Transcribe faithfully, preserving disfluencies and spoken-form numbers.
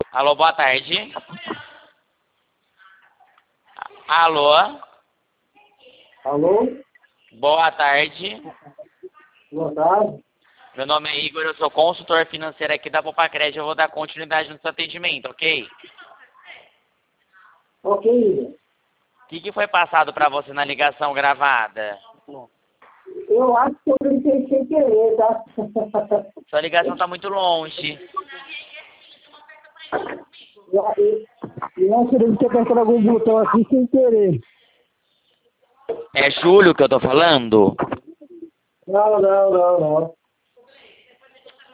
Alô, boa tarde. Alô, Alô? boa tarde. Boa tarde. Meu nome é Igor, eu sou consultor financeiro aqui da Popacred. Eu vou dar continuidade no seu atendimento, ok? Ok, Igor. O que, que foi passado para você na ligação gravada? Eu acho que eu brinquei sem querer, tá? Sua ligação está muito longe. Eu, eu, eu acho que eu devo ter apertado algum botão aqui sem querer. É Júlio que eu tô falando? Não, não, não, não.